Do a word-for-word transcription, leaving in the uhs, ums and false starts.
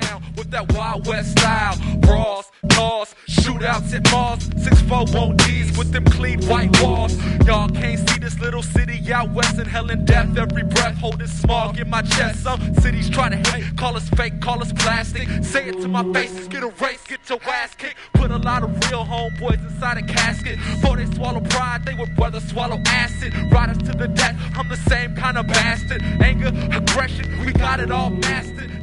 down with that Wild West style. Brawls, laws, shootouts at malls, six four one Ds with them clean white walls. Y'all can't see this little city out west in hell and death. Every breath holding smog in my chest. Some cities try to hate, call us fake, call us plastic. Say it to my face, get erased, get your ass kicked. Put a lot of real homeboys inside a casket. Before they swallow pride, they would rather swallow acid. Ride us to the death, I'm the same kind of bastard. Anger, aggression, we got it all mastered.